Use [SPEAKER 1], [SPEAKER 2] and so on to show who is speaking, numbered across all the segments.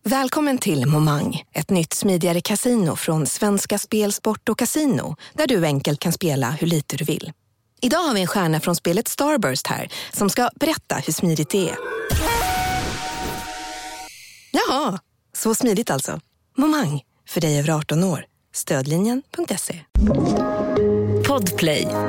[SPEAKER 1] Välkommen till Momang, ett nytt smidigare casino från Svenska Spel, Sport och Casino, där du enkelt kan spela hur lite du vill. Idag har vi en stjärna från spelet Starburst här, som ska berätta hur smidigt det är. Jaha, så smidigt alltså. Momang, för dig över 18 år. Stödlinjen.se. Podplay.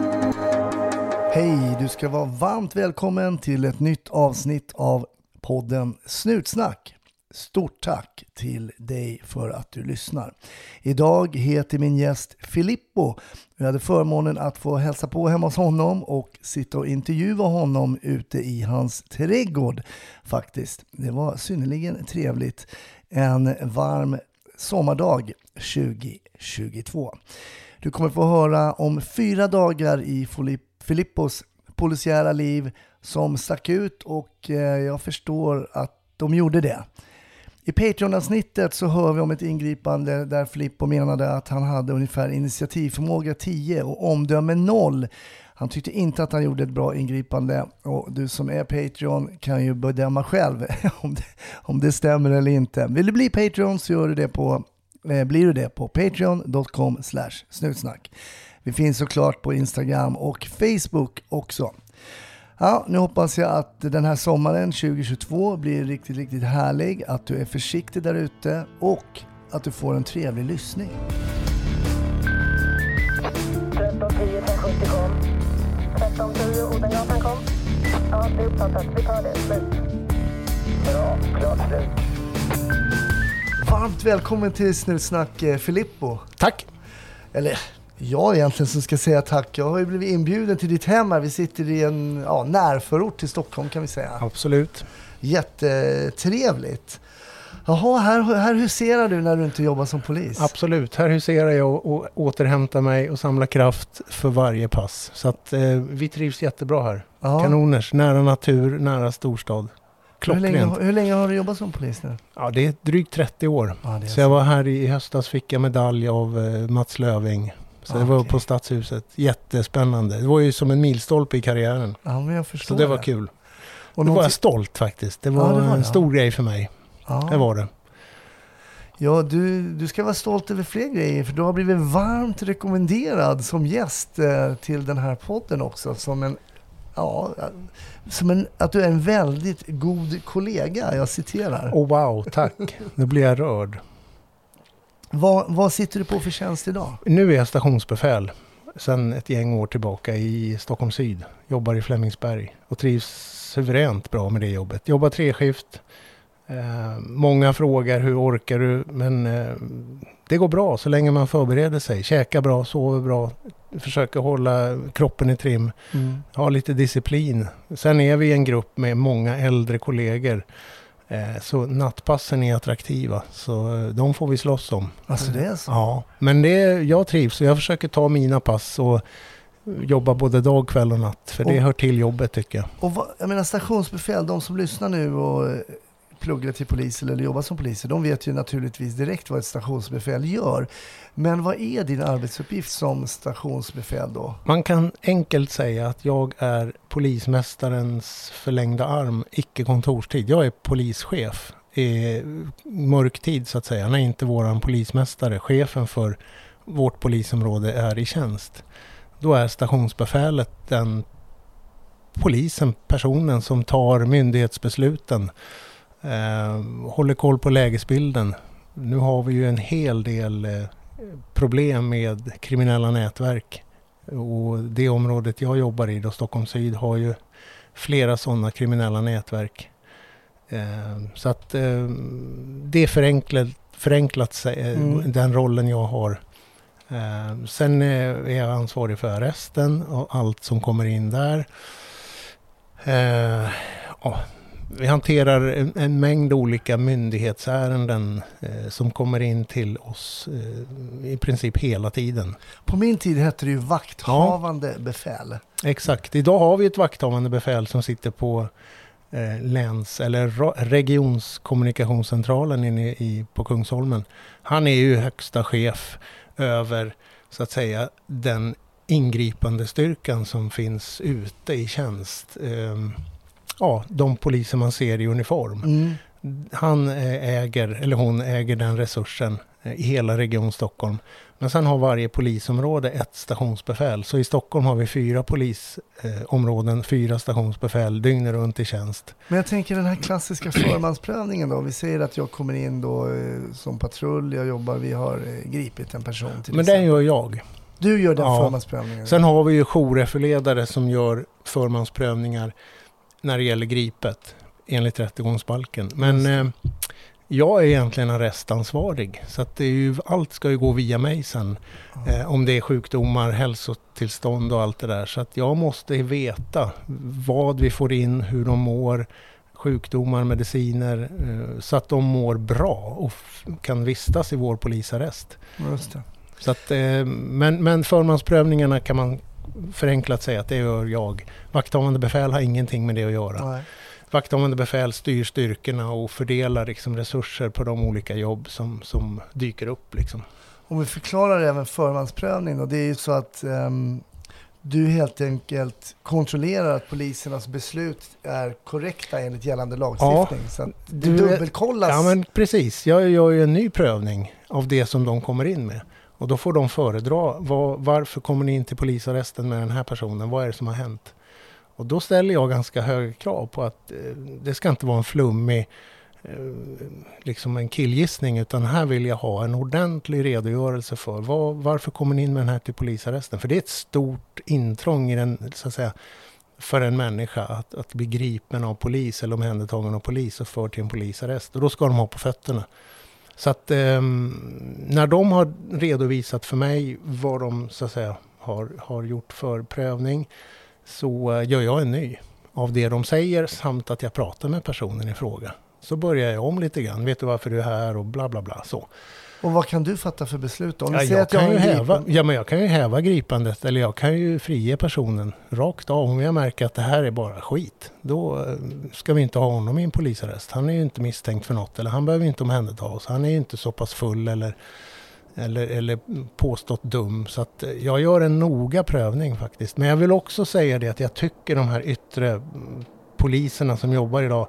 [SPEAKER 2] Hej, du ska vara varmt välkommen till ett nytt avsnitt av podden Snutsnack. Stort tack till dig för att du lyssnar. Idag heter min gäst Filippo. Jag hade förmånen att få hälsa på hemma hos honom och sitta och intervjua honom ute i hans trädgård faktiskt. Det var synnerligen trevligt. En varm sommardag 2022. Du kommer få höra om 4 dagar i Filippos polisiära liv som stack ut, och jag förstår att de gjorde det. I Patreon-avsnittet så hör vi om ett ingripande där Filippo menade att han hade ungefär initiativförmåga 10 och omdöme 0. Han tyckte inte att han gjorde ett bra ingripande, och du som är Patreon kan ju bedöma själv om det stämmer eller inte. Vill du bli Patreon så gör du det blir du det på patreon.com/snutsnack. Vi finns såklart på Instagram och Facebook också. Ja, nu hoppas jag att den här sommaren 2022 blir riktigt, riktigt härlig. Att du är försiktig där ute och att du får en trevlig lyssning.
[SPEAKER 3] 1310 370 kom. 1310 Odengatan kom. Ja, det är uppfattat. Vi tar det. Slut. Bra, klart slut.
[SPEAKER 2] Varmt välkommen till Snutsnack, Filippo.
[SPEAKER 4] Tack.
[SPEAKER 2] Eller jag egentligen som ska säga tack. Jag har ju blivit inbjuden till ditt hem här. Vi sitter i en närförort till Stockholm kan vi säga.
[SPEAKER 4] Absolut.
[SPEAKER 2] Jättetrevligt. Jaha, här huserar du när du inte jobbar som polis?
[SPEAKER 4] Absolut. Här huserar jag och återhämtar mig och samlar kraft för varje pass. Så att vi trivs jättebra här.
[SPEAKER 2] Ja.
[SPEAKER 4] Kanoners. Nära natur, nära storstad. Klockrent.
[SPEAKER 2] Hur länge har du jobbat som polis nu?
[SPEAKER 4] Ja, det är drygt 30 år.
[SPEAKER 2] Ja,
[SPEAKER 4] så jag var här i höstas, fick jag medalj av Mats Löving. Så det var på Stadshuset. Jättespännande. Det var ju som en milstolpe i karriären.
[SPEAKER 2] Ja, men jag förstår.
[SPEAKER 4] Så det var kul. Och då var jag stolt faktiskt. Det var en stor grej för mig.
[SPEAKER 2] Ja.
[SPEAKER 4] Det var det.
[SPEAKER 2] Ja, du ska vara stolt över fler grejer, för du har blivit varmt rekommenderad som gäst till den här podden också. Att du är en väldigt god kollega, jag citerar.
[SPEAKER 4] Oh wow, tack. Nu blir jag rörd.
[SPEAKER 2] Vad sitter du på för tjänst idag?
[SPEAKER 4] Nu är jag stationsbefäl sedan ett gäng år tillbaka i Stockholm Syd. Jobbar i Flemingsberg och trivs suveränt bra med det jobbet. Jobbar 3-skift. Många frågar hur orkar du, men det går bra så länge man förbereder sig. Käkar bra, sover bra, försöker hålla kroppen i trim. Ha lite disciplin. Sen är vi en grupp med många äldre kollegor. Så nattpassen är attraktiva, så de får vi slåss om.
[SPEAKER 2] Alltså det är så?
[SPEAKER 4] Ja, men jag trivs och jag försöker ta mina pass och jobba både dag, kväll och natt. För det hör till jobbet tycker jag.
[SPEAKER 2] Och jag menar stationsbefäl, de som lyssnar nu och pluggar till polis eller jobbar som poliser, de vet ju naturligtvis direkt vad ett stationsbefäl gör. Men vad är din arbetsuppgift som stationsbefäl då?
[SPEAKER 4] Man kan enkelt säga att jag är polismästarens förlängda arm, icke kontorstid. Jag är polischef i mörktid så att säga, när inte våran polismästare, chefen för vårt polisområde, är i tjänst. Då är stationsbefälet den personen som tar myndighetsbesluten, håller koll på lägesbilden. Nu har vi ju en hel del problem med kriminella nätverk, och det området jag jobbar i, då Stockholm Syd, har ju flera sådana kriminella nätverk. Så att det är förenklat den rollen jag har. Sen är jag ansvarig för arresten och allt som kommer in där. Vi hanterar en mängd olika myndighetsärenden som kommer in till oss i princip hela tiden.
[SPEAKER 2] På min tid hette det ju vakthavande befäl.
[SPEAKER 4] Exakt. Idag har vi ett vakthavande befäl som sitter på läns- eller regionskommunikationscentralen inne på Kungsholmen. Han är ju högsta chef över, så att säga, den ingripande styrkan som finns ute i tjänst. De poliser man ser i uniform. Han hon äger den resursen i hela Region Stockholm. Men sen har varje polisområde ett stationsbefäl. Så i Stockholm har vi 4 polisområden, 4 stationsbefäl dygnet runt i tjänst.
[SPEAKER 2] Men jag tänker den här klassiska förmansprövningen då. Vi säger att jag kommer in då som patrull, vi har gripit en person till
[SPEAKER 4] Men den gör jag.
[SPEAKER 2] Du gör den förmansprövningen?
[SPEAKER 4] Sen har vi ju jourreferledare som gör förmansprövningar när det gäller gripet enligt rättegångsbalken. Men jag är egentligen arrestansvarig, så att allt ska ju gå via mig sen. Om det är sjukdomar, hälsotillstånd och allt det där. Så att jag måste veta vad vi får in, hur de mår, sjukdomar, mediciner, så att de mår bra och kan vistas i vår polisarrest.
[SPEAKER 2] Just det.
[SPEAKER 4] Så att, men förmansprövningarna kan man förenklat säga att det gör jag. Vakthavande befäl har ingenting med det att göra.
[SPEAKER 2] Nej.
[SPEAKER 4] Vakthavande befäl styr styrkorna och fördelar liksom resurser på de olika jobb som dyker upp. Liksom.
[SPEAKER 2] Om vi förklarar även förmansprövning då, det är ju så att du helt enkelt kontrollerar att polisernas beslut är korrekta enligt gällande lagstiftning.
[SPEAKER 4] Ja,
[SPEAKER 2] så att det dubbelkollas.
[SPEAKER 4] Ja, men precis. Jag gör ju en ny prövning av det som de kommer in med. Och då får de föredra varför kommer ni in till polisarresten med den här personen? Vad är det som har hänt? Och då ställer jag ganska höga krav på att det ska inte vara en flummig liksom en killgissning, utan här vill jag ha en ordentlig redogörelse för varför kommer ni in med den här till polisarresten? För det är ett stort intrång i den, så att säga, för en människa att bli gripen av polis eller omhändertagen av polis och för till en polisarrest. Och då ska de ha på fötterna. Så att när de har redovisat för mig vad de, så att säga, har gjort för prövning, så gör jag en ny av det de säger samt att jag pratar med personen i fråga. Så börjar jag om lite grann. Vet du varför du är här och bla bla bla. Så.
[SPEAKER 2] Och vad kan du fatta för beslut då?
[SPEAKER 4] Jag kan ju häva gripandet eller jag kan ju frige personen rakt av. Om jag märker att det här är bara skit, då ska vi inte ha honom i en polisarrest. Han är ju inte misstänkt för något eller han behöver inte omhänderta oss. Han är ju inte så pass full eller påstått dum. Så att jag gör en noga prövning faktiskt. Men jag vill också säga det att jag tycker de här yttre poliserna som jobbar idag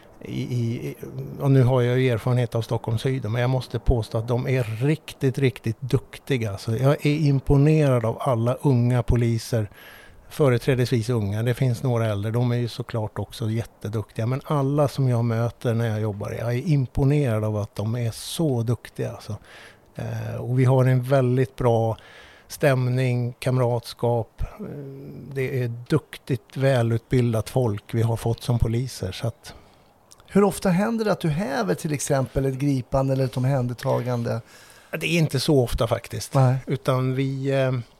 [SPEAKER 4] och nu har jag ju erfarenhet av Stockholm Syd, men jag måste påstå att de är riktigt, riktigt duktiga. Så jag är imponerad av alla unga poliser, företrädesvis unga. Det finns några äldre, de är ju såklart också jätteduktiga. Men alla som jag möter när jag jobbar, jag är imponerad av att de är så duktiga. Alltså. Och vi har en väldigt bra stämning, kamratskap. Det är duktigt, välutbildat folk vi har fått som poliser. Så att...
[SPEAKER 2] Hur ofta händer det att du häver till exempel ett gripande eller ett omhändertagande?
[SPEAKER 4] Det är inte så ofta faktiskt.
[SPEAKER 2] Nej.
[SPEAKER 4] Utan vi,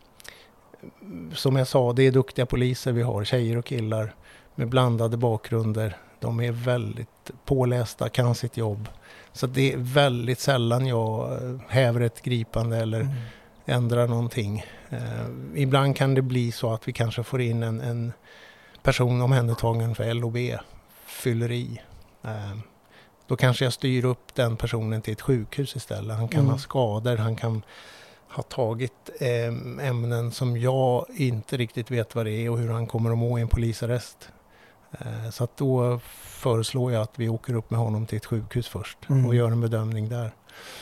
[SPEAKER 4] som jag sa, det är duktiga poliser vi har. Tjejer och killar med blandade bakgrunder. De är väldigt pålästa, kan sitt jobb. Så det är väldigt sällan jag häver ett gripande eller ändrar någonting. Ibland kan det bli så att vi kanske får in en person omhändertagen för LOB, fylleri. Då kanske jag styr upp den personen till ett sjukhus istället. Han kan ha skador, han kan ha tagit ämnen som jag inte riktigt vet vad det är och hur han kommer att må i en polisarrest. Så att då föreslår jag att vi åker upp med honom till ett sjukhus först och gör en bedömning där.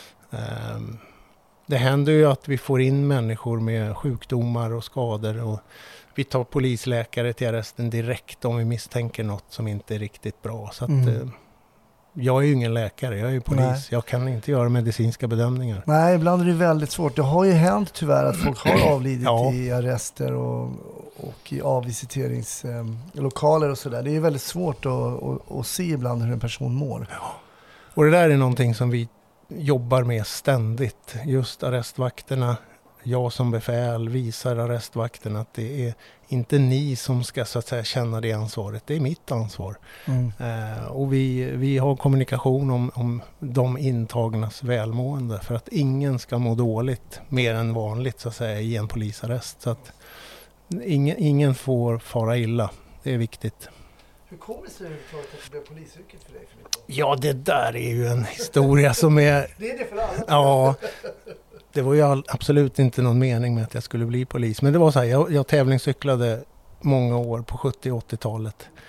[SPEAKER 4] Det händer ju att vi får in människor med sjukdomar och skador och vi tar polisläkare till arresten direkt om vi misstänker något som inte är riktigt bra. Så att, jag är ju ingen läkare, jag är ju polis. Nej. Jag kan inte göra medicinska bedömningar. Nej,
[SPEAKER 2] ibland är det väldigt svårt. Det har ju hänt tyvärr att folk har avlidit i arrester och i avvisiteringslokaler och sådär. Det är väldigt svårt att se ibland hur en person mår.
[SPEAKER 4] Ja. Och det där är någonting som vi jobbar med ständigt. Just arrestvakterna. Jag som befäl visar arrestvakterna att det är inte ni som ska, så att säga, känna det ansvaret. Det är mitt ansvar. Och vi har kommunikation om de intagnas välmående för att ingen ska må dåligt mer än vanligt, så att säga, i en polisarrest. Så att ingen får fara illa. Det är viktigt.
[SPEAKER 2] Hur kommer det sig att det blev polisyrket för dig, Filippo?
[SPEAKER 4] Ja, det där är ju en historia som är...
[SPEAKER 2] Det är det för alla.
[SPEAKER 4] Ja. Det var ju absolut inte någon mening med att jag skulle bli polis. Men det var så här, jag tävlingscyklade många år på 70- och 80-talet.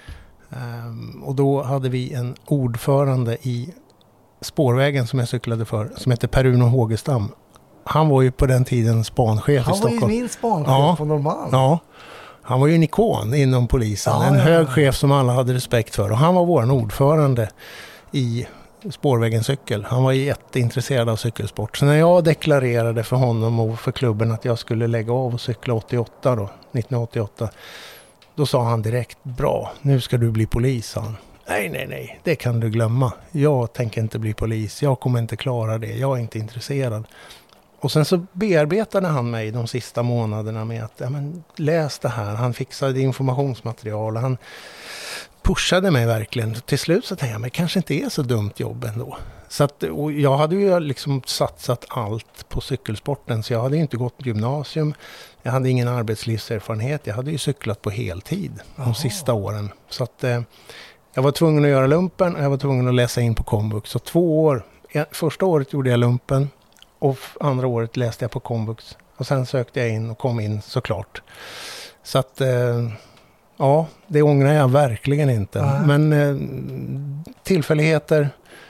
[SPEAKER 4] Och då hade vi en ordförande i spårvägen som jag cyklade för, som hette Per-Uno Hågestam. Han var ju på den tiden spanchef i Stockholm.
[SPEAKER 2] Han var ju min spanchef på Norrmalm.
[SPEAKER 4] Ja, han var ju en ikon inom polisen. En hög chef som alla hade respekt för. Och han var vår ordförande i spårvägen cykel. Han var jätteintresserad av cykelsport. Så när jag deklarerade för honom och för klubben att jag skulle lägga av och cykla 1988, då sa han direkt, bra, nu ska du bli polis, sa han. Nej, det kan du glömma. Jag tänker inte bli polis. Jag kommer inte klara det. Jag är inte intresserad. Och sen så bearbetade han mig de sista månaderna med att läs det här. Han fixade informationsmaterial och han pushade mig verkligen. Till slut så tänkte jag, men kanske inte är så dumt jobb ändå. Så att, och jag hade ju liksom satsat allt på cykelsporten, så jag hade ju inte gått gymnasium. Jag hade ingen arbetslivserfarenhet. Jag hade ju cyklat på heltid de sista åren. Så att jag var tvungen att göra lumpen och jag var tvungen att läsa in på komvux. Så 2 år. Första året gjorde jag lumpen och andra året läste jag på komvux. Och sen sökte jag in och kom in såklart. Så att ja, det ångrar jag verkligen inte. Men tillfälligheter.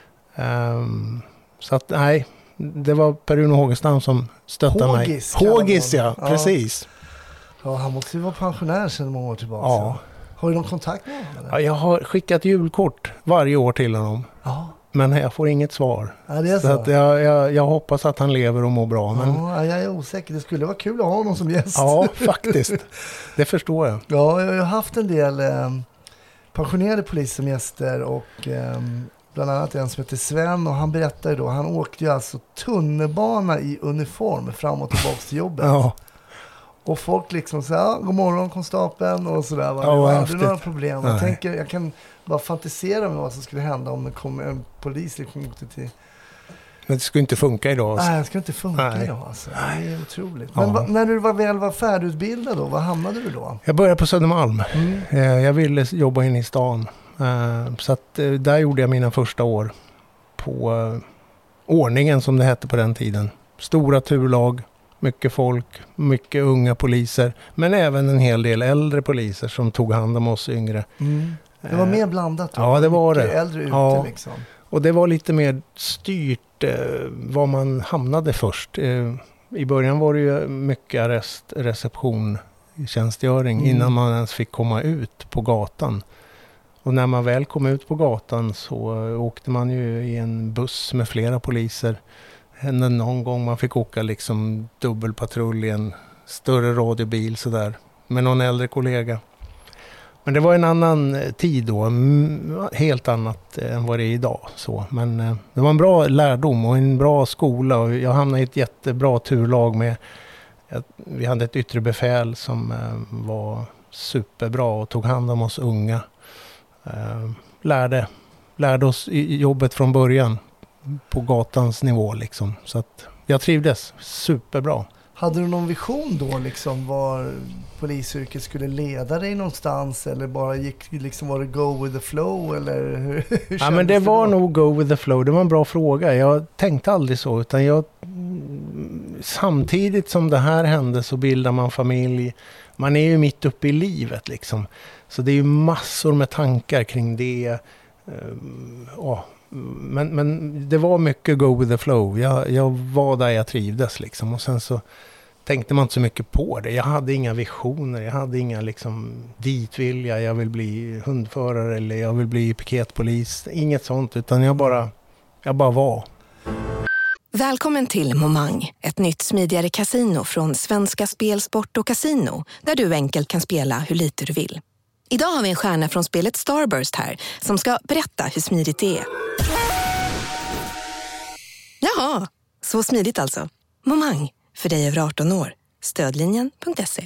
[SPEAKER 4] Så att nej, det var Per-Uno Hågestam som stöttade mig. Hågis, ja, precis.
[SPEAKER 2] Ja, han måste ju vara pensionär sedan många år tillbaka.
[SPEAKER 4] Ja.
[SPEAKER 2] Har du någon kontakt med honom?
[SPEAKER 4] Ja, jag har skickat julkort varje år till honom.
[SPEAKER 2] Ja.
[SPEAKER 4] Men jag får inget svar.
[SPEAKER 2] Ja, det är så.
[SPEAKER 4] Så att jag hoppas att han lever och mår bra. Men
[SPEAKER 2] ja, jag är osäker. Det skulle vara kul att ha honom som gäst.
[SPEAKER 4] ja, faktiskt. Det förstår jag.
[SPEAKER 2] Ja, jag har haft en del pensionerade poliser som gäster och bland annat en som heter Sven, och han berättade då, han åkte ju alltså tunnelbana i uniform fram och tillbaka till jobbet.
[SPEAKER 4] Ja.
[SPEAKER 2] Och folk liksom så här, god morgon konstapeln och sådär.
[SPEAKER 4] Ja,
[SPEAKER 2] hade några problem.
[SPEAKER 4] Nej.
[SPEAKER 2] Jag kan bara fantisera med vad som skulle hända om det kom en polis liksom till...
[SPEAKER 4] Men det skulle inte funka idag.
[SPEAKER 2] Nej, det skulle inte funka idag. Alltså. Det är otroligt. Men när du väl var färdigutbildad då, vad hamnade du då?
[SPEAKER 4] Jag började på Södermalm. Jag ville jobba in i stan. Så att där gjorde jag mina första år på ordningen som det hette på den tiden. Stora turlag, mycket folk, mycket unga poliser. Men även en hel del äldre poliser som tog hand om oss yngre.
[SPEAKER 2] Det var mer blandat då?
[SPEAKER 4] Ja, det var det.
[SPEAKER 2] Äldre ute liksom.
[SPEAKER 4] Och det var lite mer styrt var man hamnade först. I början var det ju mycket reception, tjänstgöring innan man ens fick komma ut på gatan. Och när man väl kom ut på gatan så åkte man ju i en buss med flera poliser. Hände någon gång man fick åka liksom dubbelpatrull i en större radiobil sådär med någon äldre kollega. Men det var en annan tid då, helt annat än vad det är idag. Så. Men det var en bra lärdom och en bra skola, och jag hamnade i ett jättebra turlag med, vi hade ett yttre befäl som var superbra och tog hand om oss unga. Lärde oss jobbet från början på gatans nivå liksom. Så att jag trivdes superbra.
[SPEAKER 2] Hade du någon vision då liksom var polisyrket skulle leda dig någonstans, eller bara gick liksom, var det go with the flow, eller hur
[SPEAKER 4] ja, men det var nog go with the flow. Det var en bra fråga. Jag tänkte aldrig så, utan samtidigt som det här hände så bildar man familj. Man är ju mitt uppe i livet liksom. Så det är ju massor med tankar kring det. Men det var mycket go with the flow. Jag var där jag trivdes liksom. Och sen så tänkte man inte så mycket på det. Jag hade inga visioner. Jag hade inga liksom ditvilja. Jag vill bli hundförare eller jag vill bli piketpolis. Inget sånt, utan jag bara var.
[SPEAKER 1] Välkommen till Momang, ett nytt smidigare kasino från Svenska Spel, Sport och Casino, där du enkelt kan spela hur lite du vill. Idag har vi en stjärna från spelet Starburst här som ska berätta hur smidigt det är. Jaha, så smidigt alltså. Momang, för dig över 18 år. Stödlinjen.se.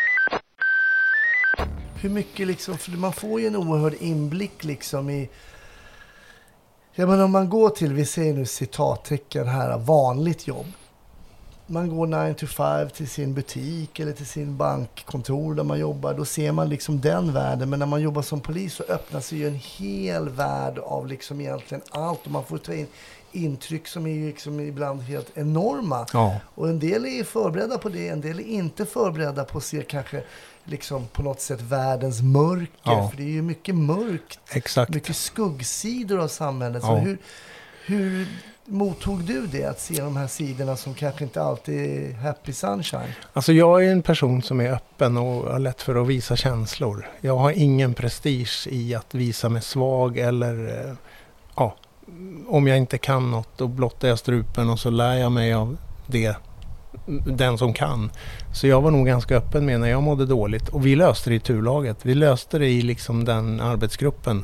[SPEAKER 2] Hur mycket liksom, för man får ju en oerhörd inblick liksom i... Ja, men om man går till, vi ser nu citattecken här, vanligt jobb. Man går 9 to 5 till sin butik eller till sin bankkontor där man jobbar. Då ser man liksom den världen. Men när man jobbar som polis så öppnar sig ju en hel värld av liksom egentligen allt. Och man får ta in intryck som är ju liksom ibland helt enorma.
[SPEAKER 4] Ja.
[SPEAKER 2] Och en del är förberedda på det, en del är inte förberedda på att se kanske liksom på något sätt världens mörker.
[SPEAKER 4] Ja.
[SPEAKER 2] För det är ju mycket mörkt,
[SPEAKER 4] Exakt.
[SPEAKER 2] mycket skuggsidor av samhället. Så
[SPEAKER 4] Ja.
[SPEAKER 2] hur mottog du det, att se de här sidorna som kanske inte alltid är happy sunshine?
[SPEAKER 4] Alltså jag är en person som är öppen och har lätt för att visa känslor. Jag har ingen prestige i att visa mig svag eller om jag inte kan något då blottar jag strupen och så lär jag mig av det, den som kan. Så jag var nog ganska öppen med när jag mådde dåligt. Och vi löste det i turlaget. Vi löste det i liksom den arbetsgruppen.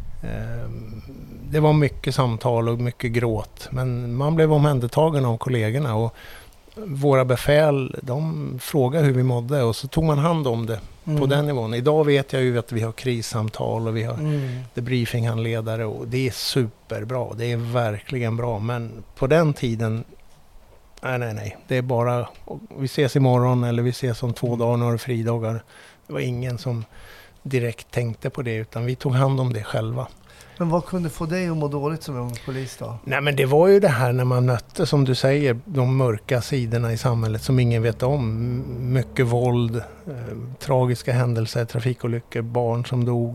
[SPEAKER 4] Det var mycket samtal och mycket gråt. Men man blev omhändertagen av kollegorna och våra befäl, de frågade hur vi mådde och så tog man hand om det på den nivån. Idag vet jag ju att vi har krissamtal och vi har debriefinghandledare och det är superbra. Det är verkligen bra. Men på den tiden, nej. Det är bara, vi ses imorgon eller vi ses om 2 dagar, några fridagar. Det var ingen som direkt tänkte på det utan vi tog hand om det själva.
[SPEAKER 2] Men vad kunde få dig att må dåligt som en polis då?
[SPEAKER 4] Nej men det var ju det här när man mötte, som du säger, de mörka sidorna i samhället som ingen vet om. Mycket våld, tragiska händelser, trafikolyckor, barn som dog.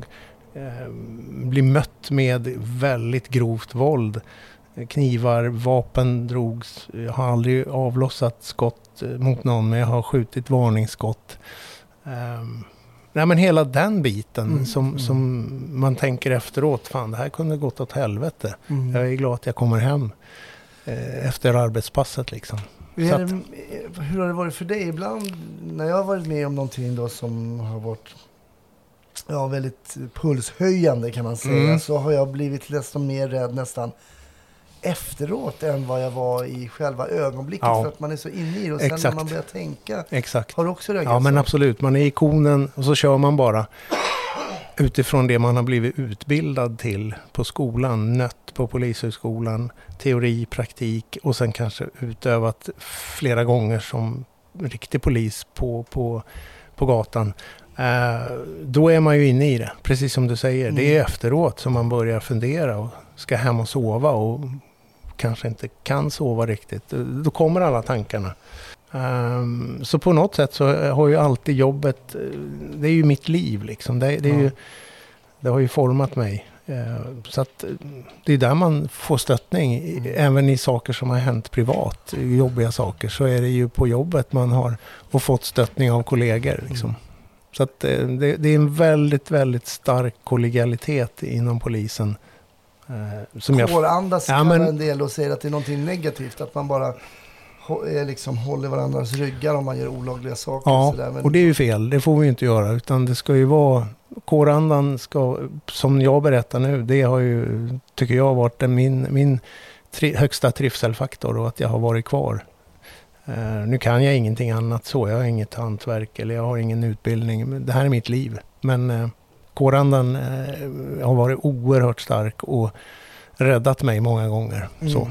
[SPEAKER 4] Bli mött med väldigt grovt våld. Knivar, vapen drogs. Jag har aldrig avlossat skott mot någon men jag har skjutit varningsskott. Nej men hela den biten som man tänker efteråt, fan det här kunde gått åt helvete. Jag är glad att jag kommer hem efter arbetspasset liksom.
[SPEAKER 2] Hur har det varit för dig ibland när jag har varit med om någonting då som har varit väldigt pulshöjande kan man säga, så har jag blivit nästan mer rädd nästan efteråt än vad jag var i själva ögonblicket för att man är så inne i det och sen när man börjar tänka.
[SPEAKER 4] Exakt.
[SPEAKER 2] Har du också reagerat?
[SPEAKER 4] Ja men absolut, man är ikonen och så kör man bara utifrån det man har blivit utbildad till på skolan, nött på polishögskolan, teori, praktik och sen kanske utövat flera gånger som riktig polis på gatan. Då är man ju inne i det, precis som du säger. Det är efteråt som man börjar fundera och ska hem och sova och kanske inte kan sova riktigt. Då kommer alla tankarna. Så på något sätt så har ju alltid jobbet, det är ju mitt liv liksom. Det har ju format mig. Så att det är där man får stöttning. Även i saker som har hänt privat, jobbiga saker, så är det ju på jobbet man har och fått stöttning av kollegor liksom. Så att det är en väldigt, väldigt stark kollegialitet inom polisen.
[SPEAKER 2] Kåranda kallar en del och säger att det är någonting negativt. Att man bara liksom håller varandras ryggar om man gör olagliga saker.
[SPEAKER 4] Ja,
[SPEAKER 2] och sådär. Men...
[SPEAKER 4] och det är ju fel. Det får vi inte göra. Utan det ska ju vara... Kårandan ska, som jag berättar nu, det har ju, tycker jag, varit min högsta trivselfaktor och att jag har varit kvar. Nu kan jag ingenting annat så. Jag har inget hantverk eller jag har ingen utbildning. Det här är mitt liv. Men kårandan har varit oerhört stark och räddat mig många gånger. Så.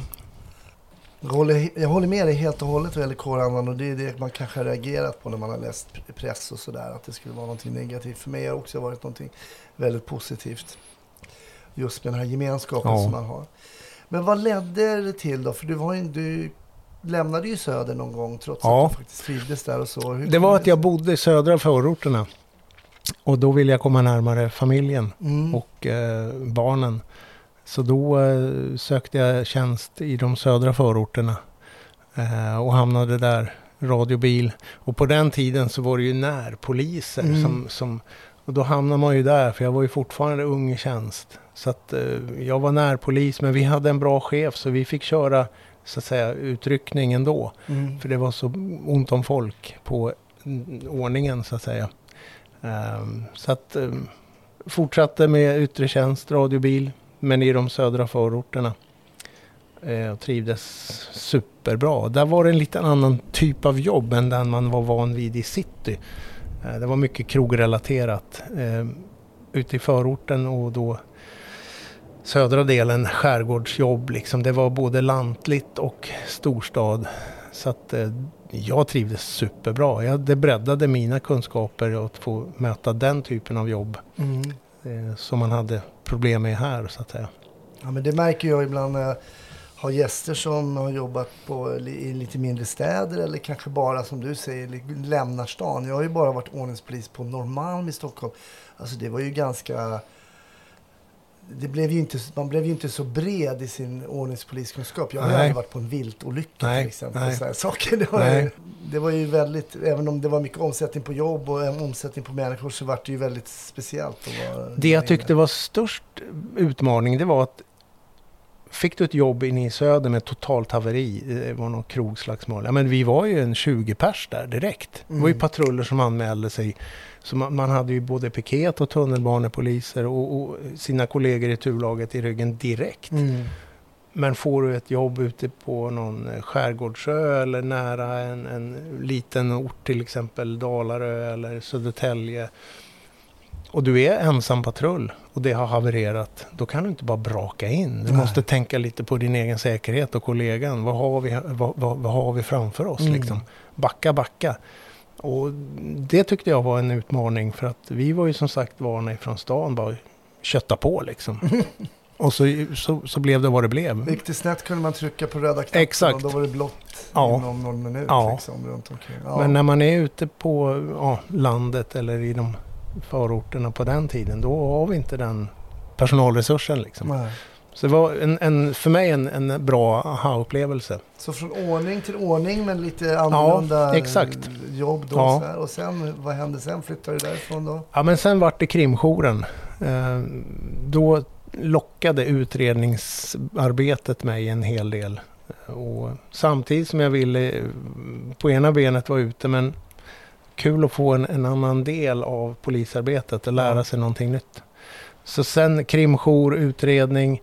[SPEAKER 2] Jag håller med dig helt och hållet vad gäller kårandan och det är det man kanske har reagerat på när man har läst press och sådär. Att det skulle vara någonting negativt. För mig har det också varit någonting väldigt positivt. Just med den här gemenskapen som man har. Men vad ledde det till då? För du lämnade ju Söder någon gång trots att du faktiskt trivdes där och så.
[SPEAKER 4] Det var att jag bodde i södra förorterna. Och då ville jag komma närmare familjen och barnen. Så då sökte jag tjänst i de södra förorterna och hamnade där, radiobil. Och på den tiden så var det ju närpoliser som och då hamnade man ju där, för jag var ju fortfarande ung i tjänst. Så att jag var närpolis, men vi hade en bra chef så vi fick köra så att säga utryckning ändå. För det var så ont om folk på ordningen så att säga. Så att fortsatte med yttre tjänst, radiobil, men i de södra förorterna. Jag trivdes superbra. Där var det en lite annan typ av jobb än den man var van vid i city. Det var mycket krogrelaterat. Ute i förorten och då södra delen skärgårdsjobb. Liksom. Det var både lantligt och storstad. Så att jag trivdes superbra. Det breddade mina kunskaper att få möta den typen av jobb. Som man hade problem med här så att säga.
[SPEAKER 2] Ja, men det märker jag ibland när jag ha gäster som har jobbat i lite mindre städer eller kanske bara, som du säger, lämnar stan. Jag har ju bara varit ordningspolis på Norrmalm i Stockholm. Alltså det var ju ganska... Man blev ju inte så bred i sin ordningspoliskunskap. Jag har ju aldrig varit på en viltolycka till exempel. Så här saker. Det var ju väldigt, även om det var mycket omsättning på jobb och omsättning på människor, så var det ju väldigt speciellt. Det jag tyckte var störst utmaning, det var att fick du ett jobb inne i Söder med totalt haveri, det var någon krogslagsmål. Ja, men vi var ju en 20 pers där direkt. Det var ju patruller som anmälde sig. Så man hade ju både piket och tunnelbanepoliser och sina kollegor i turlaget i ryggen direkt. Men får du ett jobb ute på någon skärgårdsö eller nära en liten ort, till exempel Dalarö eller Södertälje, och du är ensam patrull och det har havererat, då kan du inte bara braka in. Du måste tänka lite på din egen säkerhet och kollegan. Vad har vi framför oss? Liksom? Backa. Och det tyckte jag var en utmaning, för att vi var ju som sagt vana ifrån stan, bara kötta på liksom. Och så blev det vad det blev. Gick det snett kunde man trycka på röda knappen. Exakt. Och då var det blått inom någon minut liksom, runt omkring. Ja. Men när man är ute på landet eller i de förorterna på den tiden, då har vi inte den personalresursen liksom. Nej. Så det var för mig en bra aha-upplevelse. Så från ordning till ordning, men lite annorlunda jobb då. Ja. Så här. Och sen, vad hände sen? Flyttade du därifrån då? Ja, men sen var det krimjouren. Då lockade utredningsarbetet mig en hel del. Och samtidigt som jag ville på ena benet vara ute, men kul att få en annan del av polisarbetet och lära sig någonting nytt. Så sen krimjour, utredning,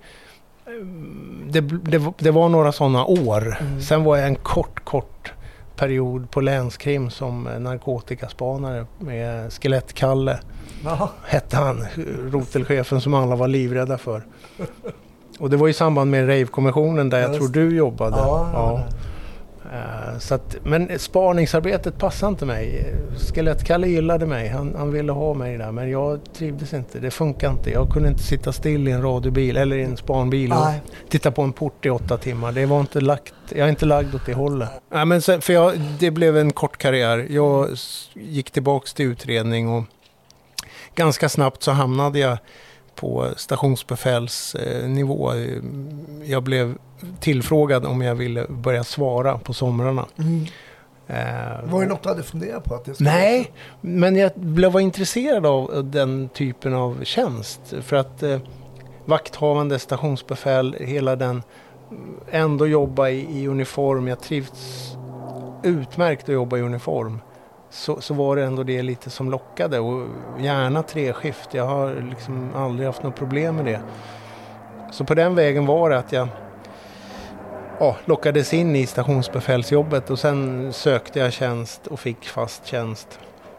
[SPEAKER 2] det var några sådana år. Sen var jag en kort period på länskrim som narkotikaspanare med Skelettkalle. Hette han, rotelchefen som alla var livrädda för. Och det var i samband med Rave-kommissionen där jag tror du jobbade. Ja. Så att, men spaningsarbetet passade inte mig. Skelettkalle gillade mig. Han ville ha mig där, men jag trivdes inte. Det funkar inte. Jag kunde inte sitta still i en radiobil eller i en spanbil och titta på en port i 8 timmar. Det var inte lagt. Jag är inte lagd åt det hållet. Nej, men sen, det blev en kort karriär. Jag gick tillbaks till utredning och ganska snabbt så hamnade jag på stationsbefälsnivå. Jag blev tillfrågad om jag ville börja svara på somrarna. Var det något du hade funderat på? Att det nej, men jag var intresserad av den typen av tjänst. För att vakthavande, stationsbefäl, hela den, ändå jobba i uniform. Jag trivs utmärkt att jobba i uniform. Så var det ändå det lite som lockade, och gärna 3-skift. Jag har liksom aldrig haft något problem med det. Så på den vägen var det att jag lockades in i stationsbefälsjobbet, och sen sökte jag tjänst och fick fast tjänst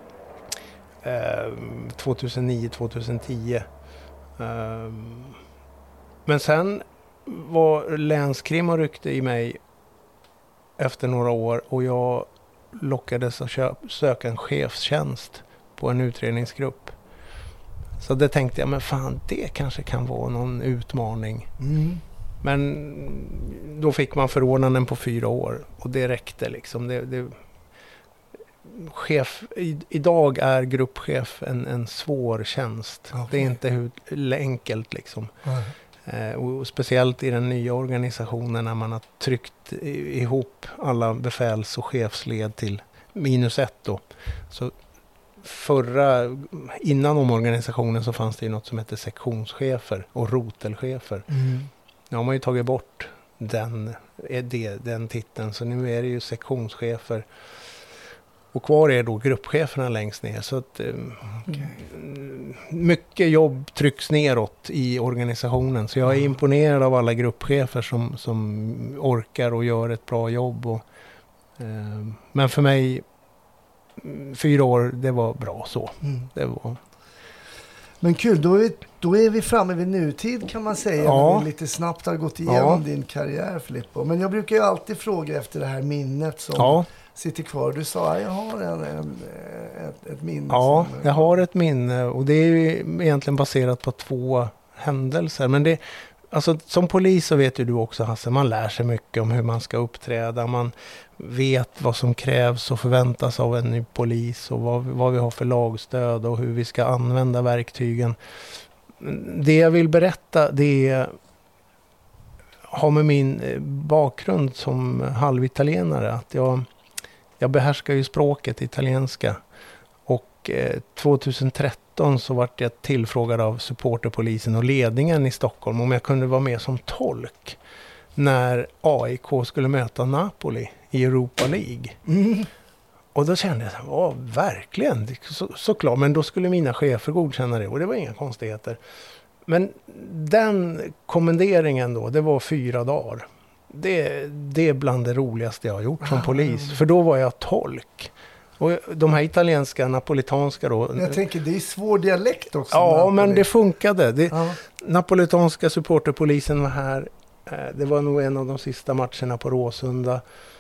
[SPEAKER 2] 2009-2010. Men sen var länskrim och ryckte i mig efter några år, och jag lockades att söka en chefstjänst på en utredningsgrupp. Så det tänkte jag, men fan, det kanske kan vara någon utmaning. Men då fick man förordnanden på 4 år, och det räckte liksom. Chef, idag är gruppchef en svår tjänst. Okay. Det är inte hur enkelt liksom. Och speciellt i den nya organisationen, när man har tryckt ihop alla befäls- och chefsled till -1 då. Så innan omorganisationen så fanns det ju något som heter sektionschefer och rotelchefer. Nu har man ju tagit bort den titeln, så nu är det ju sektionschefer. Och kvar är då gruppcheferna längst ner. Så att mycket jobb trycks neråt i organisationen. Så jag är imponerad av alla gruppchefer som orkar och gör ett bra jobb. Men för mig, 4 år, det var bra så. Det var... Men kul, då är vi framme vid nutid kan man säga. Ja. Vi lite snabbt har gått igenom din karriär, Filippo. Men jag brukar ju alltid fråga efter det här minnet som sitter kvar. Du sa att jag har ett minne. Ja, jag har ett minne, och det är ju egentligen baserat på 2 händelser. Men
[SPEAKER 4] alltså som polis så vet ju du också, Hasse, man lär sig mycket om hur man ska uppträda. Man vet vad som krävs och förväntas av en ny polis och vad vi har för lagstöd och hur vi ska använda verktygen. Det jag vill berätta, det har med min bakgrund som halvitalienare, att jag behärskar ju språket italienska. Och 2013 så vart jag tillfrågad av supporterpolisen och ledningen i Stockholm om jag kunde vara med som tolk när AIK skulle möta Napoli i Europa League. Mm. Och då kände jag, ja verkligen, såklart, men då skulle mina chefer godkänna det och det var inga konstigheter. Men den kommenderingen då, det var 4 dagar. Det är bland det roligaste jag har gjort som polis, för då var jag tolk. Och de här italienska, napolitanska då...
[SPEAKER 2] Jag tänker, det är svår dialekt också.
[SPEAKER 4] Ja, men det funkade. Napolitanska supporterpolisen var här. Det var nog en av de sista matcherna på Råsunda.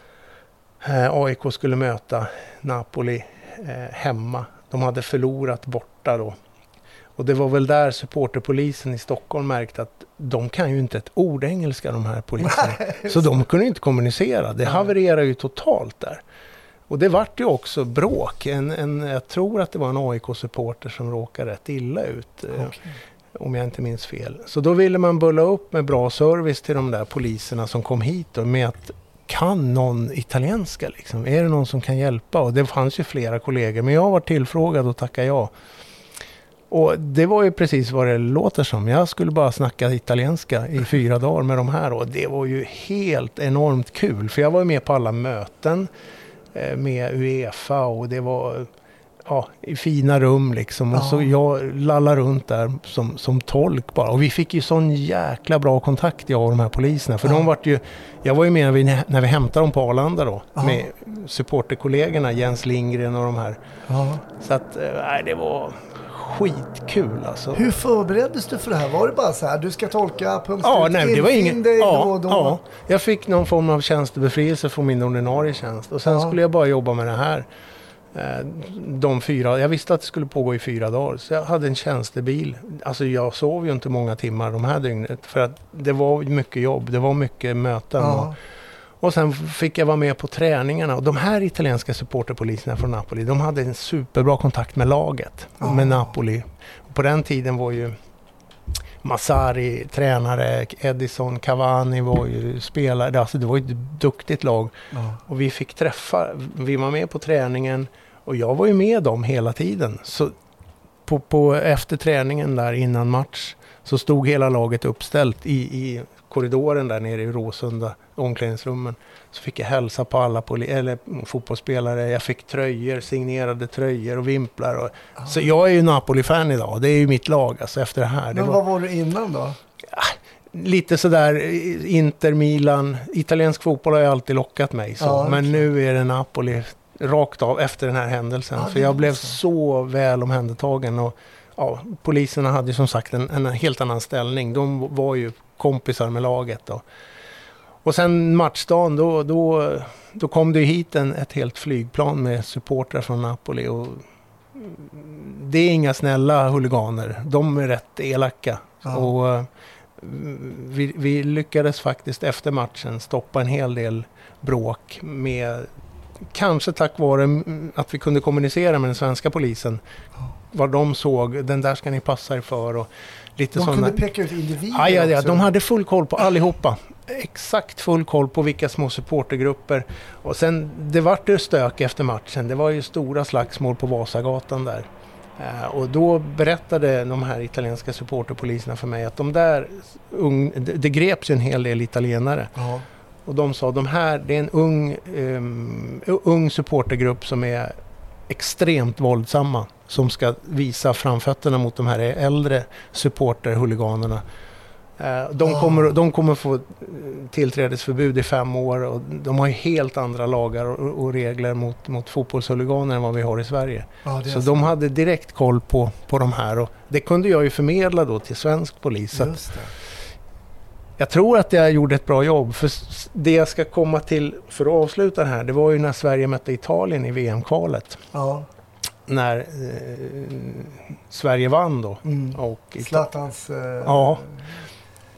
[SPEAKER 4] AIK skulle möta Napoli hemma. De hade förlorat borta då. Och det var väl där supporterpolisen i Stockholm märkte att de kan ju inte ett ord engelska, de här poliserna. Så de kunde inte kommunicera. Det havererade ju totalt där. Och det vart ju också bråk. Jag tror att det var en AIK-supporter som råkade rätt illa ut. Om jag inte minns fel. Så då ville man bulla upp med bra service till de där poliserna som kom hit. Då, med att kan någon italienska liksom? Är det någon som kan hjälpa? Och det fanns ju flera kollegor. Men jag var tillfrågad och tackade ja. Och det var ju precis vad det låter som. Jag skulle bara snacka italienska i 4 dagar med de här. Och det var ju helt enormt kul. För jag var ju med på alla möten med UEFA och det var i fina rum liksom. Och så jag lallade runt där som tolk bara. Och vi fick ju sån jäkla bra kontakt, jag och de här poliserna. För de vart ju, jag var ju med när vi hämtade dem på Arlanda då. Med supporterkollegorna, Jens Lindgren och de här. Så att, det var skitkul alltså.
[SPEAKER 2] Hur förbereddes du för det här? Var det bara så här, du ska tolka punkt
[SPEAKER 4] det var ingen
[SPEAKER 2] dig då?
[SPEAKER 4] Jag fick någon form av tjänstebefrielse från min ordinarie tjänst. Och sen skulle jag bara jobba med det här. Jag visste att det skulle pågå i 4 dagar. Så jag hade en tjänstebil. Alltså jag sov ju inte många timmar de här dygnet. För att det var mycket jobb. Det var mycket möten. Och sen fick jag vara med på träningarna. Och de här italienska supporterpoliserna från Napoli, de hade en superbra kontakt med laget. Med Napoli. Och på den tiden var ju Massari tränare, Edison, Cavani var ju spelare. Alltså det var ju ett duktigt lag. Och vi fick vi var med på träningen. Och jag var ju med dem hela tiden. Så efter träningen där innan match så stod hela laget uppställt i korridoren där nere i Råsunda, omklädningsrummen. Så fick jag hälsa på alla fotbollsspelare. Jag fick signerade tröjor och vimplar. Så jag är ju Napoli-fan idag. Det är ju mitt lag alltså, efter det här.
[SPEAKER 2] Men vad var du innan då?
[SPEAKER 4] Lite sådär Inter, Milan. Italiensk fotboll har ju alltid lockat mig. Men nu är det Napoli rakt av efter den här händelsen. För jag blev så väl omhändertagen. Och poliserna hade som sagt en helt annan ställning. De var ju kompisar med laget då. Och sen matchdagen då kom det hit ett helt flygplan med supportrar från Napoli. Och det är inga snälla huliganer. De är rätt elaka. Och vi lyckades faktiskt efter matchen stoppa en hel del bråk med, kanske tack vare att vi kunde kommunicera med den svenska polisen. Vad de såg, den där ska ni passa er för. Och lite
[SPEAKER 2] de
[SPEAKER 4] såna...
[SPEAKER 2] kunde peka ut individer
[SPEAKER 4] Ja, de hade full koll på allihopa. Exakt full koll på vilka små supportergrupper. Och sen, det vart ju stök efter matchen. Det var ju stora slagsmål på Vasagatan där. Och då berättade de här italienska supporterpoliserna för mig att det greps en hel del italienare. Och de sa, det är en ung supportergrupp som är extremt våldsamma, som ska visa framfötterna mot de här äldre supporterhuliganerna. De kommer få tillträdesförbud i 5 år och de har ju helt andra lagar och regler mot fotbollshuliganer än vad vi har i Sverige. Så de hade direkt koll på de här och det kunde jag ju förmedla då till svensk polis.
[SPEAKER 2] Just det.
[SPEAKER 4] Jag tror att jag gjorde ett bra jobb, för det jag ska komma till för att avsluta det här, det var ju när Sverige mötte Italien i VM-kvalet. När Sverige vann då.
[SPEAKER 2] Zlatans...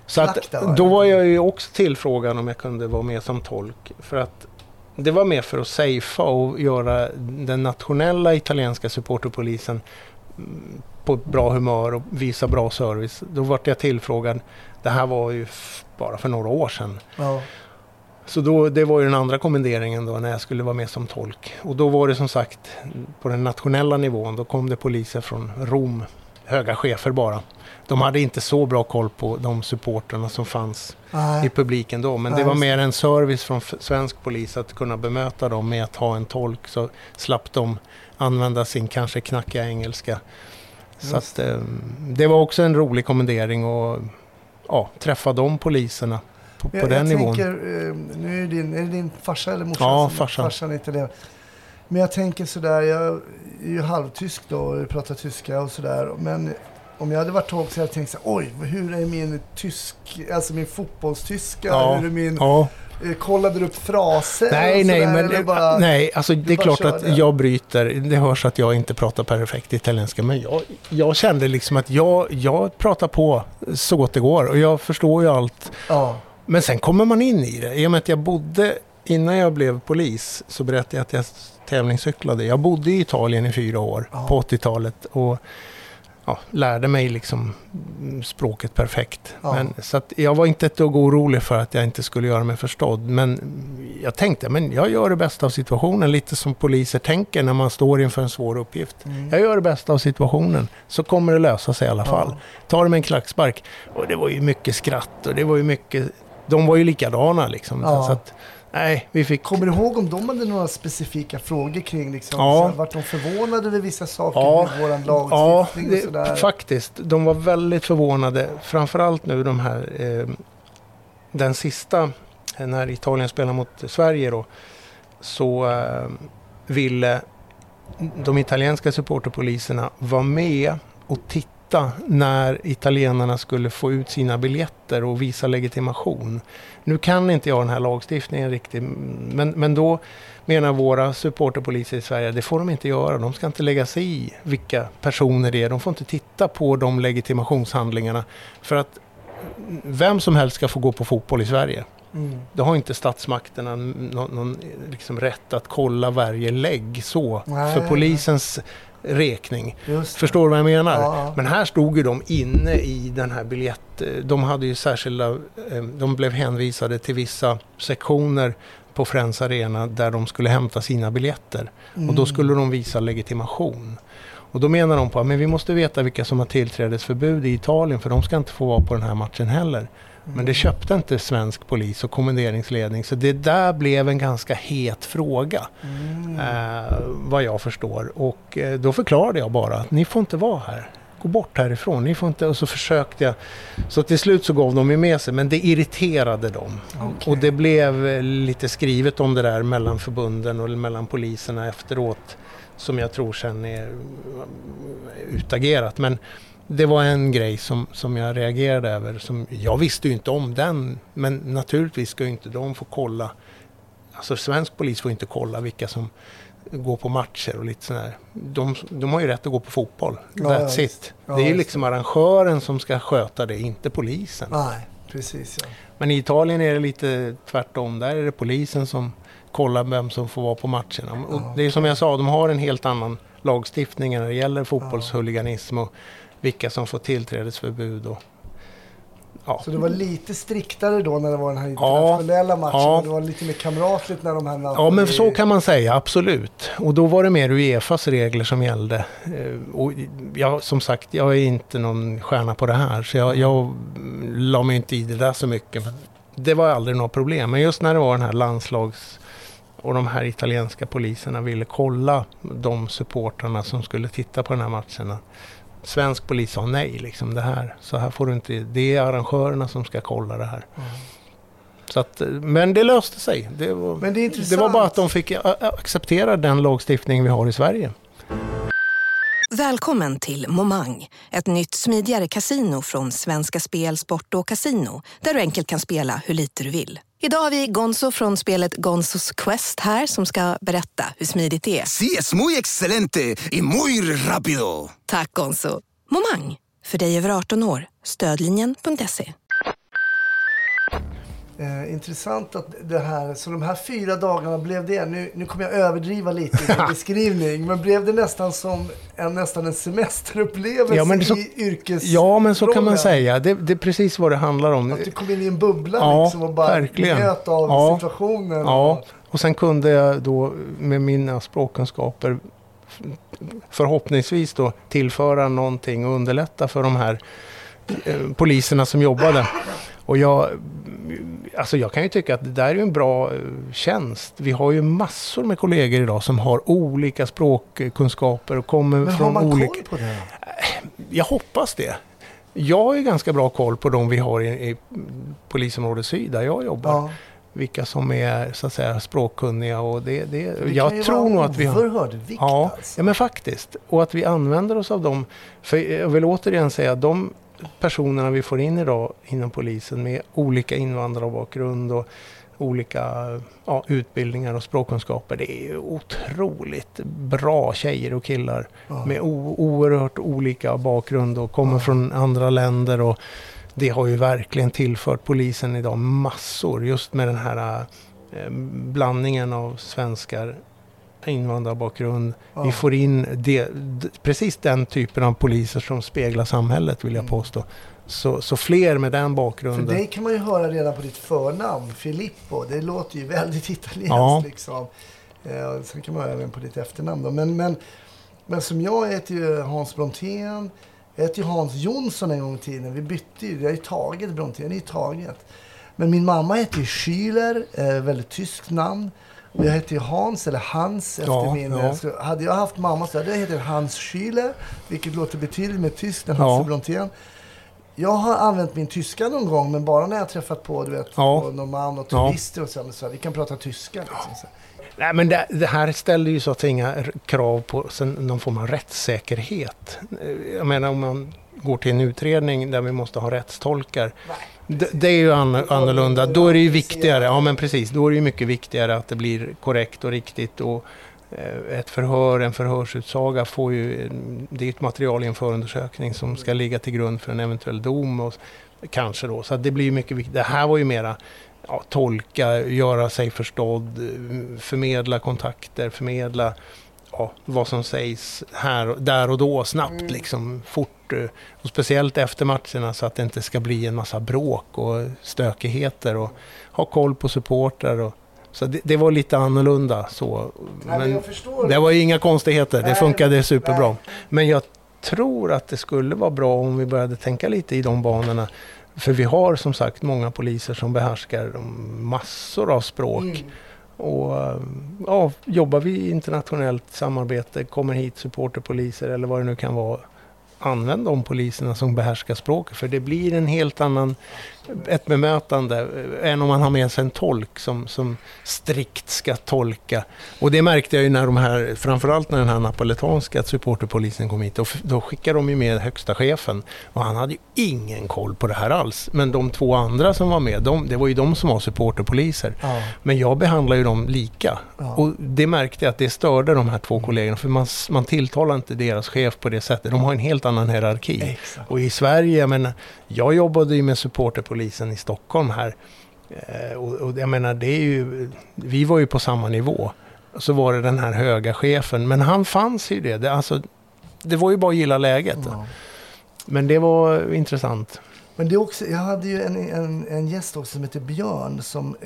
[SPEAKER 4] Så att, då var jag ju också tillfrågad om jag kunde vara med som tolk. För att det var mer för att safea och göra den nationella italienska supporterpolisen på ett bra humör och visa bra service. Då var jag tillfrågad. Det här var ju bara för några år sedan. Ja. Så då, det var ju den andra kommenderingen då när jag skulle vara med som tolk. Och då var det som sagt på den nationella nivån. Då kom det poliser från Rom, höga chefer bara. De hade inte så bra koll på de supporterna som fanns i publiken då. Men det var mer en service från svensk polis att kunna bemöta dem med att ha en tolk. Så slapp de använda sin kanske knackiga engelska. Så att, det var också en rolig kommendering och träffa de poliserna på den nivån.
[SPEAKER 2] Tänker, nu är det din farsa eller morsa?
[SPEAKER 4] Ja, farsan
[SPEAKER 2] inte det. Men jag tänker sådär, jag är ju halvtysk då och pratar tyska och sådär. Men om jag hade varit tolk så hade jag tänkt så här, oj, hur är min min fotbollstyska? Hur är min... Kollade du upp fraser?
[SPEAKER 4] Nej, alltså det är klart att jag bryter. Det hörs att jag inte pratar perfekt italienska, men jag kände liksom att jag pratar på så gott det går och jag förstår ju allt. Ja. Men sen kommer man in i det. I och med att jag bodde, innan jag blev polis, så berättade jag att jag tävlingscyklade. Jag bodde i Italien i 4 år på 80-talet och lärde mig liksom språket perfekt. Men, så att jag var inte ett dugg orolig för att jag inte skulle göra mig förstådd. Men jag tänkte, jag gör det bästa av situationen. Lite som poliser tänker när man står inför en svår uppgift. Jag gör det bästa av situationen. Så kommer det lösa sig i alla fall. Tar det med en klackspark. Och det var ju mycket skratt. Och det var ju mycket... De var ju likadana liksom. Så att, nej, vi fick...
[SPEAKER 2] Kommer du ihåg om de hade några specifika frågor kring liksom, vart de förvånade över vissa saker i våran lagstiftning och sådär?
[SPEAKER 4] Faktiskt. De var väldigt förvånade. Framförallt nu de här den sista, när Italien spelade mot Sverige då, så ville de italienska supporterpoliserna vara med och titta när italienarna skulle få ut sina biljetter och visa legitimation. Nu kan inte jag den här lagstiftningen riktigt, men då menar våra supporterpoliser i Sverige, det får de inte göra. De ska inte lägga sig i vilka personer det är. De får inte titta på de legitimationshandlingarna, för att vem som helst ska få gå på fotboll i Sverige. Det har inte statsmakterna någon liksom rätt att kolla varje lägg så för polisens räkning. Förstår du vad jag menar? Ja. Men här stod ju de inne i den här biljett. De hade ju särskilda, de blev hänvisade till vissa sektioner på Friends Arena där de skulle hämta sina biljetter. Och då skulle de visa legitimation. Och då menar de på att vi måste veta vilka som har tillträdesförbud i Italien, för de ska inte få vara på den här matchen heller. Men det köpte inte svensk polis och kommenderingsledning. Så det där blev en ganska het fråga. Vad jag förstår. Och då förklarade jag bara att ni får inte vara här. Gå bort härifrån. Ni får inte. Och så försökte jag. Så till slut så gav de med sig. Men det irriterade dem. Okay. Och det blev lite skrivet om det där mellan förbunden och mellan poliserna efteråt. Som jag tror sen är utagerat. Men det var en grej som jag reagerade över. Jag visste ju inte om den. Men naturligtvis ska ju inte de få kolla. Alltså svensk polis får inte kolla vilka som går på matcher och lite sådär. De har ju rätt att gå på fotboll. That's it. Det är ju liksom arrangören som ska sköta det, inte polisen.
[SPEAKER 2] Nej, precis. Ja.
[SPEAKER 4] Men i Italien är det lite tvärtom. Där är det polisen som kollar vem som får vara på matcherna. Och det är som jag sa, de har en helt annan lagstiftning när det gäller fotbollshuliganism och vilka som får tillträdesförbud.
[SPEAKER 2] Så det var lite striktare då när det var den här internationella matchen. Ja. Det var lite mer kamratligt när de här...
[SPEAKER 4] Ja, men så kan man säga, absolut. Och då var det mer UEFAs regler som gällde. Och som sagt, jag är inte någon stjärna på det här. Så jag la mig inte i det där så mycket. Det var aldrig något problem. Men just när det var den här landslags... Och de här italienska poliserna ville kolla de supportrarna som skulle titta på den här matcherna. Svensk polis sa nej, liksom det här. Så här får du inte, det är arrangörerna som ska kolla det här. Så att, men det löste sig. Det var bara att de fick acceptera den lagstiftning vi har i Sverige.
[SPEAKER 1] Välkommen till Momang, ett nytt smidigare kasino från Svenska Spel, Sport och Casino, där du enkelt kan spela hur lite du vill. Idag har vi Gonzo från spelet Gonzos Quest här som ska berätta hur smidigt det är.
[SPEAKER 5] Sí, es muy excelente y muy rápido.
[SPEAKER 1] Tack Gonzo. Momang, för dig över 18 år. Stödlinjen.se.
[SPEAKER 2] Intressant att det här, så de här 4 dagarna blev det, nu kommer jag överdriva lite i min beskrivning, men blev det nästan som nästan en semesterupplevelse i yrkesrollen?
[SPEAKER 4] Ja, men så kan man säga. Det är precis vad det handlar om.
[SPEAKER 2] Att du kom in i en bubbla liksom och bara njöt av situationen.
[SPEAKER 4] Ja, och sen kunde jag då med mina språkkunskaper förhoppningsvis då tillföra någonting och underlätta för de här poliserna som jobbade. Och jag kan ju tycka att det där är en bra tjänst. Vi har ju massor med kollegor idag som har olika språkkunskaper och kommer från olika... Men har man
[SPEAKER 2] koll på det?
[SPEAKER 4] Jag hoppas det. Jag har ju ganska bra koll på de vi har i polisområdet Syd där jag jobbar. Ja. Vilka som är så att säga språkkunniga och det jag tror nog att vi har
[SPEAKER 2] oerhört vikt alltså.
[SPEAKER 4] Ja, men faktiskt. Och att vi använder oss av dem. För jag vill återigen säga att de personerna vi får in idag inom polisen med olika invandrarbakgrund och olika utbildningar och språkkunskaper, det är otroligt bra tjejer och killar med oerhört olika bakgrund och kommer från andra länder, och det har ju verkligen tillfört polisen idag massor just med den här blandningen av svenskar, invandrarbakgrund. Vi får in precis den typen av poliser som speglar samhället, vill jag påstå. Så fler med den bakgrunden.
[SPEAKER 2] För det kan man ju höra redan på ditt förnamn, Filippo. Det låter ju väldigt italienskt liksom. Sen kan man höra även på ditt efternamn då. Men som jag heter ju Hans Brontén. Jag heter ju Hans Jonsson en gång i tiden. Vi bytte ju, jag har ju tagit Brontén, det är ju taget. Men min mamma heter ju Schüler, väldigt tyskt namn. Och jag heter ju Hans, eller Hans efter min... Så hade jag haft mamma så hade jag heter Hans Schüler, vilket låter betydligt mer tyskt än Hans Brontén. Jag har använt min tyska någon gång, men bara när jag träffat på, du vet, på någon man och turister och så vi kan prata tyska liksom. Så.
[SPEAKER 4] Nej, men det här ställer ju så att inga krav på någon form av rättssäkerhet. Jag menar, om man går till en utredning där vi måste ha rättstolkar, det är ju annorlunda. Då är det ju viktigare, ja men precis, då är det ju mycket viktigare att det blir korrekt och riktigt, och ett förhör, en förhörsutsaga får ju, det är ett material i en förundersökning som ska ligga till grund för en eventuell dom och kanske då, så att det blir mycket viktigt. Det här var ju mera tolka, göra sig förstådd, förmedla kontakter, förmedla vad som sägs här, där och då, snabbt liksom, fort, och speciellt efter matcherna, så att det inte ska bli en massa bråk och stökigheter, och ha koll på supportrar och så det var lite annorlunda så. Men det var ju inga konstigheter, det funkade superbra. Men jag tror att det skulle vara bra om vi började tänka lite i de banorna. För vi har som sagt många poliser som behärskar massor av språk. Och jobbar vi internationellt samarbete, kommer hit supporterpoliser eller vad det nu kan vara, använd de poliserna som behärskar språket, för det blir en helt annan ett bemötande än om man har med sig en tolk som strikt ska tolka. Och det märkte jag ju när de här, framförallt när den här napoletanska supporterpolisen kom hit, och då skickade de ju med högsta chefen, och han hade ju ingen koll på det här alls. Men de 2 andra som var med, det var ju de som var supporterpoliser. Ja. Men jag behandlar ju dem lika. Ja. Och det märkte jag att det störde de här 2 kollegorna, för man tilltalar inte deras chef på det sättet. De har en helt annan hierarki. Exakt. Och i Sverige, jag jobbade ju med supporterpolisen i Stockholm här, och jag menar, det är ju, vi var ju på samma nivå. Så var det den här höga chefen, men han fanns ju det var ju bara att gilla läget. Ja. Men det var intressant.
[SPEAKER 2] Men det också, jag hade ju en gäst också som heter Björn, som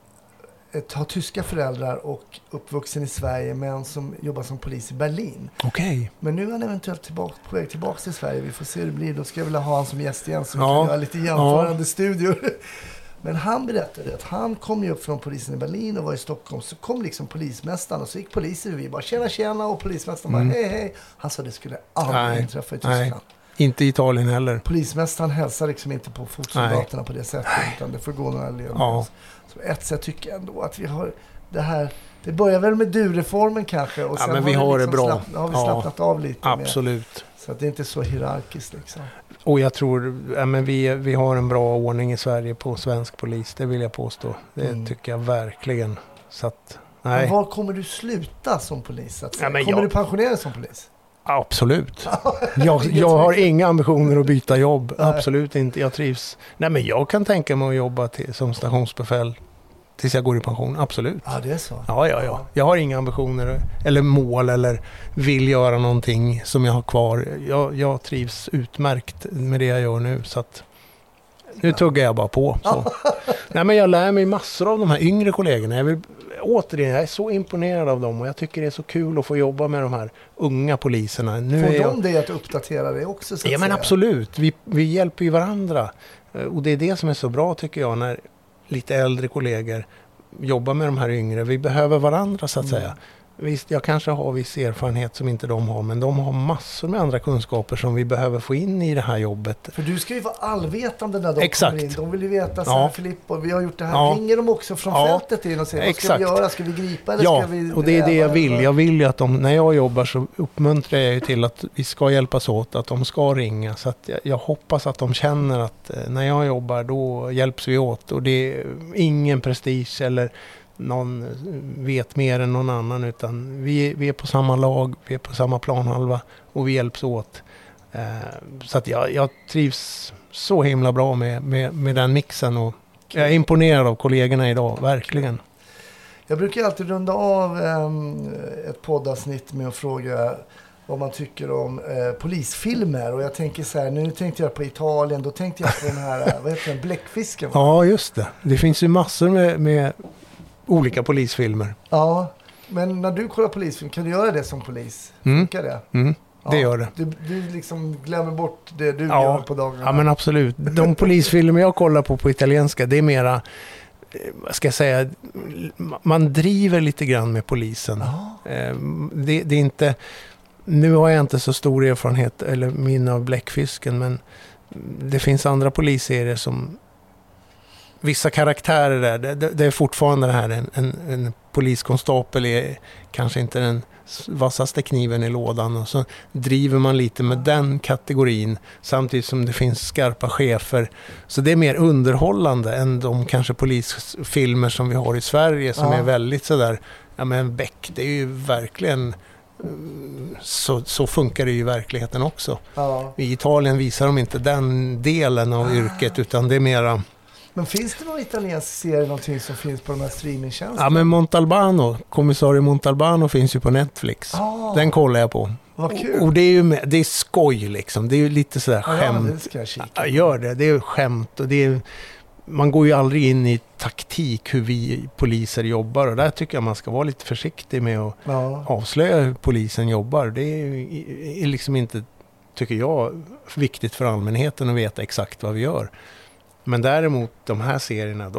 [SPEAKER 2] har tyska föräldrar och uppvuxen i Sverige, men som jobbar som polis i Berlin.
[SPEAKER 4] Okej.
[SPEAKER 2] Men nu är han eventuellt på väg tillbaka till Sverige. Vi får se hur det blir. Då ska jag vilja ha han som gäst igen, så vi kan göra lite jämförande studior. Men han berättade att han kom ju upp från polisen i Berlin och var i Stockholm. Så kom liksom polismästaren, och så gick poliser, vi bara tjena, och polismästaren bara hej. Han sa det skulle aldrig inträffa i Tyskland. Nej.
[SPEAKER 4] Inte i Italien heller.
[SPEAKER 2] Polismästaren hälsar liksom inte på fotsoldaterna på det sättet, utan det får gå några led. Ja. Så ett sätt tycker jag ändå att vi har det här, det börjar väl med du-reformen kanske, och sen
[SPEAKER 4] men vi har liksom det bra.
[SPEAKER 2] Har vi slappnat av lite.
[SPEAKER 4] Absolut.
[SPEAKER 2] Så att det är inte så hierarkiskt liksom.
[SPEAKER 4] Och jag tror, vi har en bra ordning i Sverige på svensk polis, det vill jag påstå. Det tycker jag verkligen. Så att, nej.
[SPEAKER 2] Men var kommer du sluta som polis? Kommer du pensionera som polis?
[SPEAKER 4] Absolut. Jag har inga ambitioner att byta jobb. Absolut inte. Jag trivs. Nej, men jag kan tänka mig att jobba som stationsbefäl tills jag går i pension. Absolut.
[SPEAKER 2] Ja, det är så.
[SPEAKER 4] Ja. Jag har inga ambitioner eller mål eller vill göra någonting som jag har kvar. Jag trivs utmärkt med det jag gör nu, så att nu tuggar jag bara på. Så. Nej, men jag lär mig massor av de här yngre kollegorna. Jag är så imponerad av dem och jag tycker det är så kul att få jobba med de här unga poliserna.
[SPEAKER 2] Får de dig att uppdatera dig också? Så att
[SPEAKER 4] ja, men absolut. Vi hjälper ju varandra. Och det är det som är så bra, tycker jag, när lite äldre kollegor jobbar med de här yngre. Vi behöver varandra, så att säga. Visst, jag kanske har viss erfarenhet som inte de har, men de har massor med andra kunskaper som vi behöver få in i det här jobbet.
[SPEAKER 2] För du ska ju vara allvetande när de kommer in. De vill ju veta så här, Filippo, vi har gjort det här. Ringer de också från fältet in och säger, vad ska vi göra? Ska vi gripa eller ska vi...
[SPEAKER 4] och det är det jag vill. Jag vill ju att när jag jobbar så uppmuntrar jag ju till att vi ska hjälpas åt, att de ska ringa. Så att jag hoppas att de känner att när jag jobbar då hjälps vi åt. Och det är ingen prestige eller någon vet mer än någon annan, utan vi är på samma lag, vi är på samma planhalva och vi hjälps åt. Så att jag trivs så himla bra med den mixen och jag är imponerad av kollegorna idag, verkligen.
[SPEAKER 2] Jag brukar alltid runda av ett poddavsnitt med att fråga vad man tycker om polisfilmer, och jag tänker så här, nu tänkte jag på Italien, då tänkte jag på den här, vad heter den, Bläckfisken?
[SPEAKER 4] Ja, just det. Det finns ju massor med olika polisfilmer.
[SPEAKER 2] Ja, men när du kollar polisfilm, kan du göra det som polis? Funkar det?
[SPEAKER 4] Det gör det.
[SPEAKER 2] Du liksom glömmer bort det du gör på dagarna. Ja,
[SPEAKER 4] men absolut. De polisfilmer jag kollar på italienska, det är mera, vad ska jag säga, man driver lite grann med polisen. Det är inte, nu har jag inte så stor erfarenhet eller minne av Bläckfisken, men det finns andra polisserier som vissa karaktärer där, det är fortfarande det här, en poliskonstapel är kanske inte den vassaste kniven i lådan, och så driver man lite med den kategorin samtidigt som det finns skarpa chefer. Så det är mer underhållande än de kanske polisfilmer som vi har i Sverige som är väldigt sådär, ja men Beck, det är ju verkligen så funkar det ju i verkligheten också. I Italien visar de inte den delen av yrket, utan det är mera...
[SPEAKER 2] Men finns det någon italiensk serie, någonting som finns på de här streamingtjänsterna?
[SPEAKER 4] Ja, men Montalbano, kommissarie Montalbano finns ju på Netflix. Den kollar jag på.
[SPEAKER 2] Vad kul.
[SPEAKER 4] Och det är ju det är skoj liksom. Det är ju lite sådär skämt.
[SPEAKER 2] Det ska jag kika.
[SPEAKER 4] Ja, gör det. Det är skämt och det är, man går ju aldrig in i taktik hur vi poliser jobbar, och där tycker jag man ska vara lite försiktig med att avslöja hur polisen jobbar. Det är liksom inte, tycker jag, viktigt för allmänheten att veta exakt vad vi gör. Men däremot de här serierna,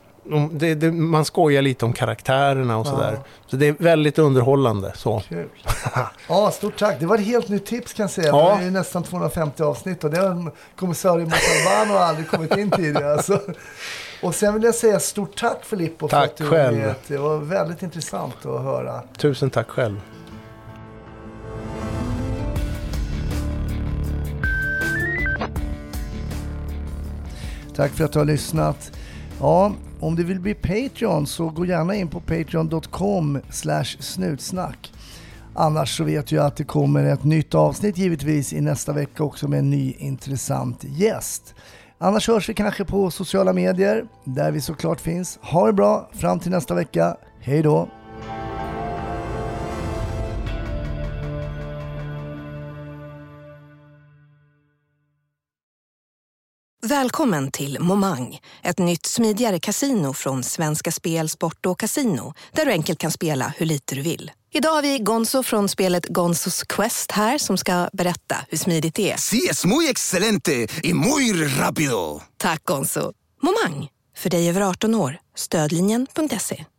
[SPEAKER 4] man skojar lite om karaktärerna och sådär. Så det är väldigt underhållande. Så.
[SPEAKER 2] Kul. Ja, stort tack. Det var ett helt nytt tips, kan jag säga. Det är ju nästan 250 avsnitt och det har kommissarie Montalbano aldrig kommit in tidigare. Alltså. Och sen vill jag säga stort tack Filippo för att du var med. Det var väldigt intressant att höra.
[SPEAKER 4] Tusen tack själv.
[SPEAKER 2] Tack för att du har lyssnat. Ja, om du vill bli Patreon så gå gärna in på patreon.com/snutsnack. Annars så vet jag att det kommer ett nytt avsnitt givetvis i nästa vecka också med en ny intressant gäst. Annars hörs vi kanske på sociala medier där vi såklart finns. Ha det bra fram till nästa vecka. Hej då!
[SPEAKER 1] Välkommen till Momang, ett nytt smidigare kasino från Svenska Spel, Sport och Casino, där du enkelt kan spela hur lite du vill. Idag har vi Gonzo från spelet Gonzos Quest här som ska berätta hur smidigt det är.
[SPEAKER 5] Sí, es muy excelente y muy rápido.
[SPEAKER 1] Tack Gonzo. Momang, för dig över 18 år. Stödlinjen.se.